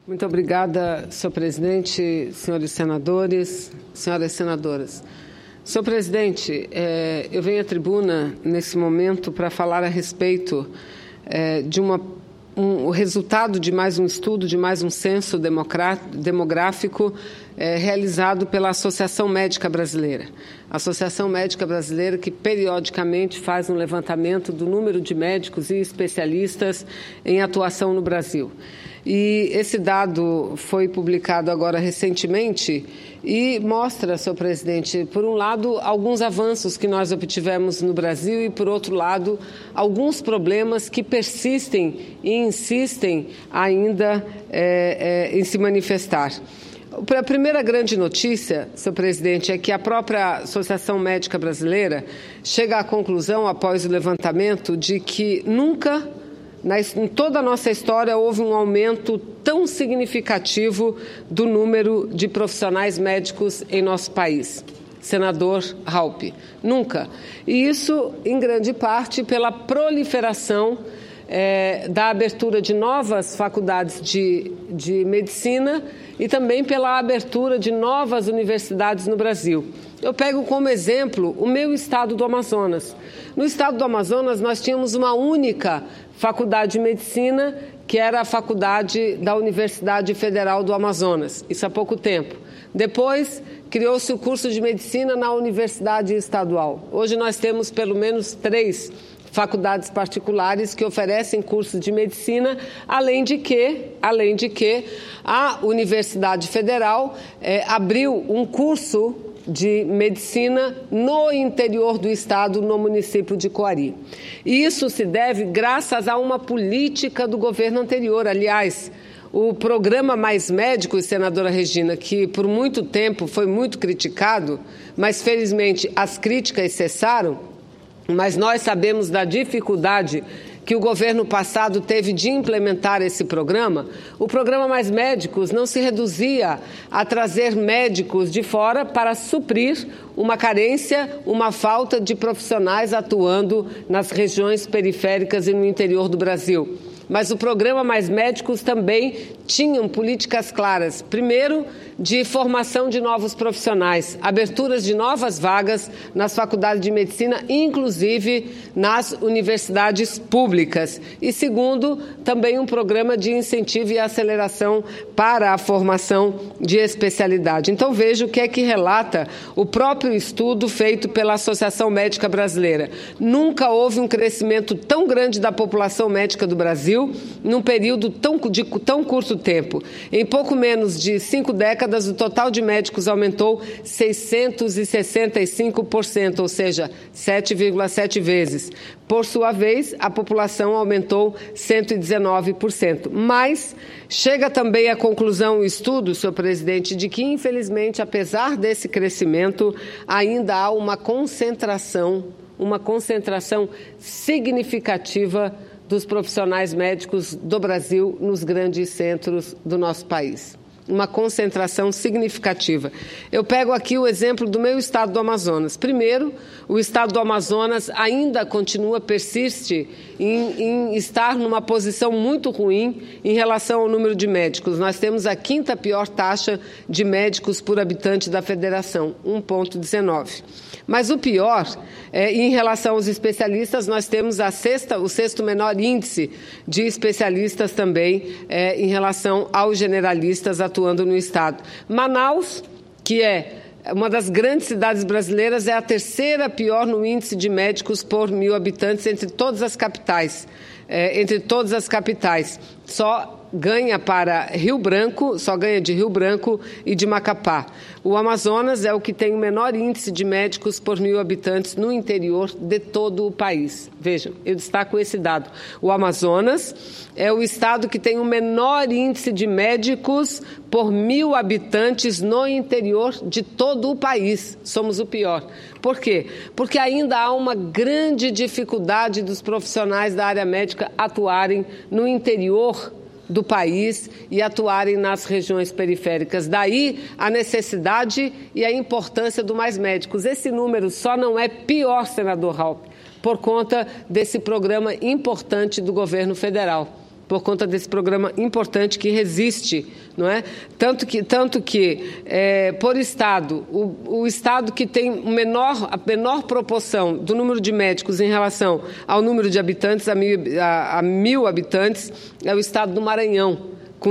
Muito obrigada, senhor presidente, senhores senadores, senhoras senadoras. Senhor presidente, eu venho à tribuna nesse momento para falar a respeito de o resultado de mais um estudo, de mais um censo demográfico realizado pela Associação Médica Brasileira. A Associação Médica Brasileira que periodicamente faz um levantamento do número de médicos e especialistas em atuação no Brasil. E esse dado foi publicado agora recentemente e mostra, senhor presidente, por um lado, alguns avanços que nós obtivemos no Brasil e, por outro lado, alguns problemas que persistem e insistem ainda em se manifestar. A primeira grande notícia, senhor presidente, é que a própria Associação Médica Brasileira chega à conclusão, após o levantamento, de que nunca, em toda a nossa história, houve um aumento tão significativo do número de profissionais médicos em nosso país. Senador Raupp, nunca. E isso, em grande parte, pela proliferação da abertura de novas faculdades de medicina e também pela abertura de novas universidades no Brasil. Eu pego como exemplo o meu estado do Amazonas. No estado do Amazonas, nós tínhamos uma única faculdade de medicina, que era a faculdade da Universidade Federal do Amazonas, isso há pouco tempo. Depois, criou-se o curso de medicina na Universidade Estadual. Hoje nós temos pelo menos 3 faculdades particulares que oferecem cursos de medicina, além de que a Universidade Federal abriu um curso de medicina no interior do estado, no município de Coari. E isso se deve graças a uma política do governo anterior. Aliás, o programa Mais Médicos, senadora Regina, que por muito tempo foi muito criticado, mas felizmente as críticas cessaram, mas nós sabemos da dificuldade que o governo passado teve de implementar esse programa. O programa Mais Médicos não se reduzia a trazer médicos de fora para suprir uma carência, uma falta de profissionais atuando nas regiões periféricas e no interior do Brasil. Mas o programa Mais Médicos também tinha políticas claras. Primeiro, de formação de novos profissionais, aberturas de novas vagas nas faculdades de medicina, inclusive nas universidades públicas. E segundo, também um programa de incentivo e aceleração para a formação de especialidade. Então veja o que é que relata o próprio estudo feito pela Associação Médica Brasileira. Nunca houve um crescimento tão grande da população médica do Brasil num período de tão curto tempo. Em pouco menos de 5 décadas, o total de médicos aumentou 665%, ou seja, 7,7 vezes. Por sua vez, a população aumentou 119%. Mas chega também à conclusão o estudo, senhor presidente, de que, infelizmente, apesar desse crescimento, ainda há uma concentração significativa dos profissionais médicos do Brasil nos grandes centros do nosso país. Uma concentração significativa. Eu pego aqui o exemplo do meu estado do Amazonas. Primeiro, o estado do Amazonas ainda persiste em estar numa posição muito ruim em relação ao número de médicos. Nós temos a 5ª pior taxa de médicos por habitante da federação, 1,19. Mas o pior, em relação aos especialistas, nós temos o 6º menor índice de especialistas também em relação aos generalistas atuando no estado. Manaus, que é uma das grandes cidades brasileiras, é a 3ª pior no índice de médicos por 1.000 habitantes entre todas as capitais. Só ganha de Rio Branco e de Macapá. O Amazonas é o que tem o menor índice de médicos por 1.000 habitantes no interior de todo o país. Vejam, eu destaco esse dado. O Amazonas é o estado que tem o menor índice de médicos por 1.000 habitantes no interior de todo o país. Somos o pior. Por quê? Porque ainda há uma grande dificuldade dos profissionais da área médica atuarem no interior do país e atuarem nas regiões periféricas. Daí a necessidade e a importância do Mais Médicos. Esse número só não é pior, senador Raupp, por conta desse programa importante do governo federal. por conta desse programa importante que resiste, não é? Tanto que por estado, o estado que tem a menor proporção do número de médicos em relação ao número de habitantes, a 1.000 habitantes, é o estado do Maranhão, com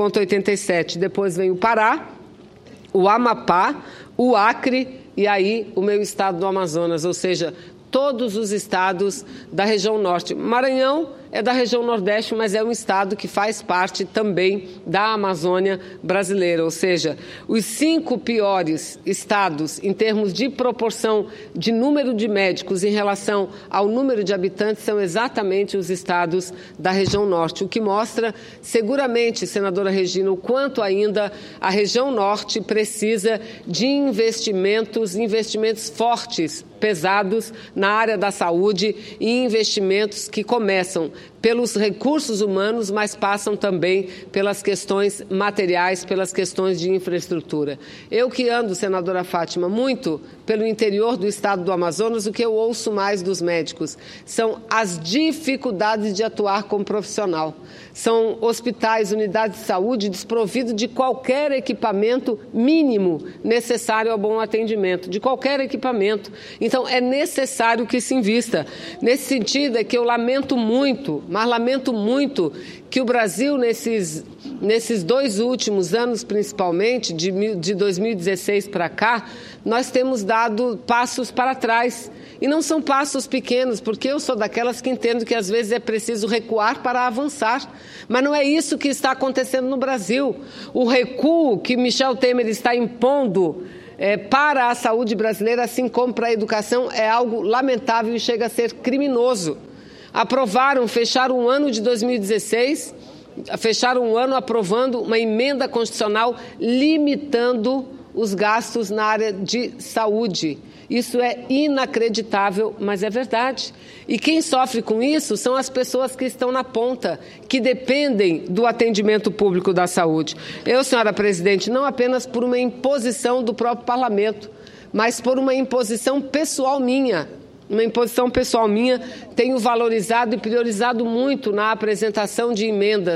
0,87. Depois vem o Pará, o Amapá, o Acre e aí o meu estado do Amazonas, ou seja, todos os estados da região norte. Maranhão é da região nordeste, mas é um estado que faz parte também da Amazônia brasileira, ou seja, os 5 piores estados em termos de proporção de número de médicos em relação ao número de habitantes são exatamente os estados da região norte, o que mostra seguramente, senadora Regina, o quanto ainda a região norte precisa de investimentos fortes, pesados na área da saúde e investimentos que começam pelos recursos humanos, mas passam também pelas questões materiais, pelas questões de infraestrutura. Eu que ando, senadora Fátima, muito pelo interior do estado do Amazonas, o que eu ouço mais dos médicos são as dificuldades de atuar como profissional. São hospitais, unidades de saúde desprovidos de qualquer equipamento mínimo necessário ao bom atendimento, de qualquer equipamento. Então, é necessário que se invista. Nesse sentido, é que eu lamento muito, mas lamento muito que o Brasil, nesses 2 últimos anos, principalmente, de 2016 para cá, nós temos dado passos para trás. E não são passos pequenos, porque eu sou daquelas que entendo que às vezes é preciso recuar para avançar. Mas não é isso que está acontecendo no Brasil. O recuo que Michel Temer está impondo para a saúde brasileira, assim como para a educação, é algo lamentável e chega a ser criminoso. Fecharam o ano de 2016, fecharam o ano aprovando uma emenda constitucional limitando os gastos na área de saúde. Isso é inacreditável, mas é verdade. E quem sofre com isso são as pessoas que estão na ponta, que dependem do atendimento público da saúde. Eu, senhora presidente, não apenas por uma imposição do próprio parlamento, mas por uma imposição pessoal minha. Tenho valorizado e priorizado muito na apresentação de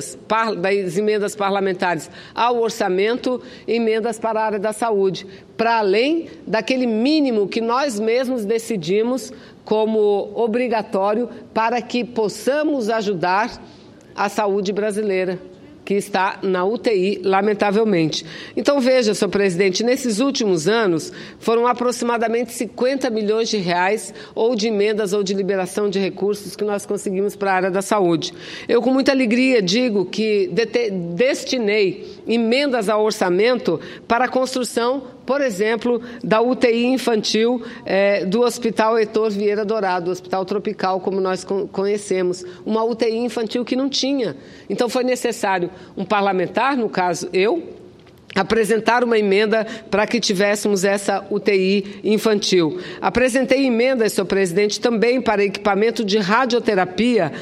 das emendas parlamentares ao orçamento e emendas para a área da saúde, para além daquele mínimo que nós mesmos decidimos como obrigatório para que possamos ajudar a saúde brasileira, que está na UTI, lamentavelmente. Então, veja, senhor presidente, nesses últimos anos, foram aproximadamente 50 milhões de reais, ou de emendas ou de liberação de recursos que nós conseguimos para a área da saúde. Eu, com muita alegria, digo que destinei emendas ao orçamento para a construção, por exemplo, da UTI infantil do Hospital Heitor Vieira Dourado, Hospital Tropical, como nós conhecemos, uma UTI infantil que não tinha. Então, foi necessário um parlamentar, no caso eu, apresentar uma emenda para que tivéssemos essa UTI infantil. Apresentei emendas, senhor presidente, também para equipamento de radioterapia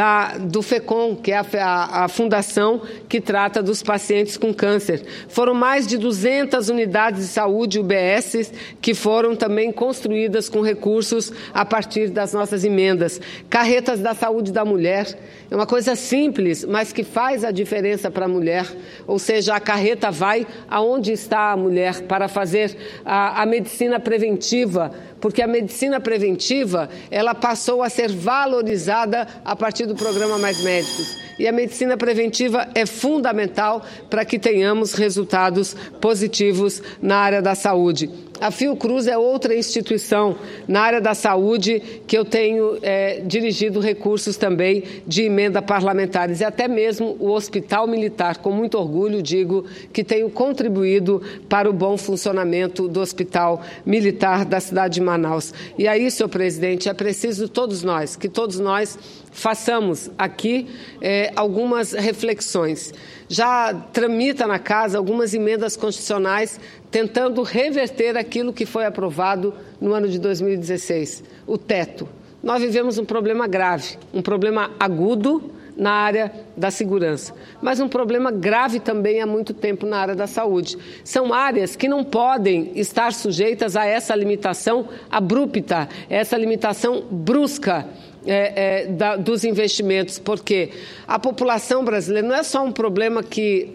do FECOM, que é a fundação que trata dos pacientes com câncer. Foram mais de 200 unidades de saúde UBS que foram também construídas com recursos a partir das nossas emendas. Carretas da saúde da mulher, é uma coisa simples, mas que faz a diferença para a mulher, ou seja, a carreta vai aonde está a mulher para fazer a medicina preventiva, porque a medicina preventiva ela passou a ser valorizada a partir do programa Mais Médicos. E a medicina preventiva é fundamental para que tenhamos resultados positivos na área da saúde. A Fiocruz é outra instituição na área da saúde que eu tenho dirigido recursos também de emenda parlamentares. E até mesmo o Hospital Militar, com muito orgulho, digo que tenho contribuído para o bom funcionamento do Hospital Militar da cidade de Manaus. E aí, senhor presidente, é preciso que todos nós façamos aqui algumas reflexões. Já tramita na casa algumas emendas constitucionais tentando reverter aquilo que foi aprovado no ano de 2016, o teto. Nós vivemos um problema grave, um problema agudo na área da segurança, mas um problema grave também há muito tempo na área da saúde. São áreas que não podem estar sujeitas a essa limitação abrupta, essa limitação brusca dos investimentos, porque a população brasileira não é só um problema que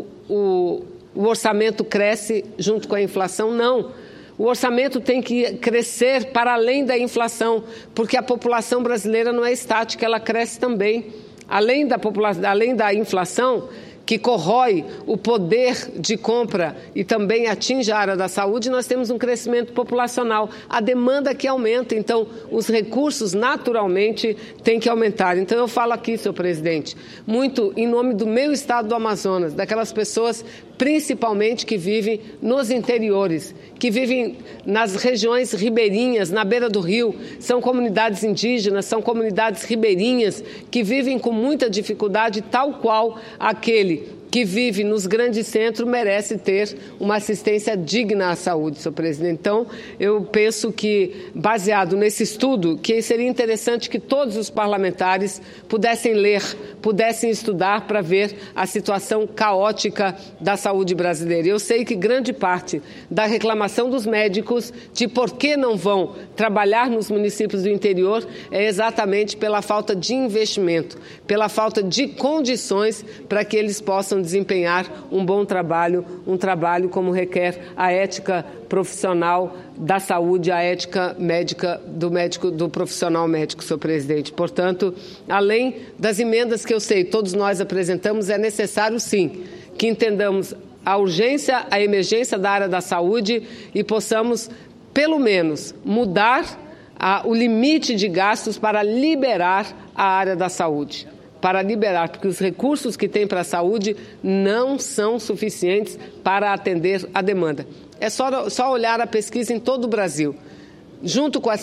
o orçamento cresce junto com a inflação, não. O orçamento tem que crescer para além da inflação, porque a população brasileira não é estática, ela cresce também. Além da inflação, que corrói o poder de compra e também atinge a área da saúde, nós temos um crescimento populacional, a demanda que aumenta, então os recursos naturalmente têm que aumentar. Então eu falo aqui, senhor presidente, muito em nome do meu estado do Amazonas, daquelas pessoas principalmente que vivem nos interiores, que vivem nas regiões ribeirinhas, na beira do rio, são comunidades indígenas, são comunidades ribeirinhas que vivem com muita dificuldade, tal qual aquele que vive nos grandes centros merece ter uma assistência digna à saúde, senhor presidente. Então, eu penso que, baseado nesse estudo, que seria interessante que todos os parlamentares pudessem ler, pudessem estudar para ver a situação caótica da saúde brasileira. Eu sei que grande parte da reclamação dos médicos de por que não vão trabalhar nos municípios do interior é exatamente pela falta de investimento, pela falta de condições para que eles possam desempenhar um bom trabalho, um trabalho como requer a ética profissional da saúde, a ética médica do profissional médico, senhor presidente. Portanto, além das emendas que eu sei todos nós apresentamos, é necessário sim que entendamos a urgência, a emergência da área da saúde e possamos, pelo menos, mudar o limite de gastos para liberar a área da saúde. Para liberar, porque os recursos que tem para a saúde não são suficientes para atender a demanda. É só olhar a pesquisa em todo o Brasil. Junto com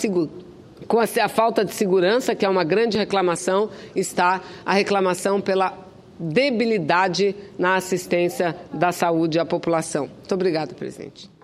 a falta de segurança, que é uma grande reclamação, está a reclamação pela debilidade na assistência da saúde à população. Muito obrigada, presidente.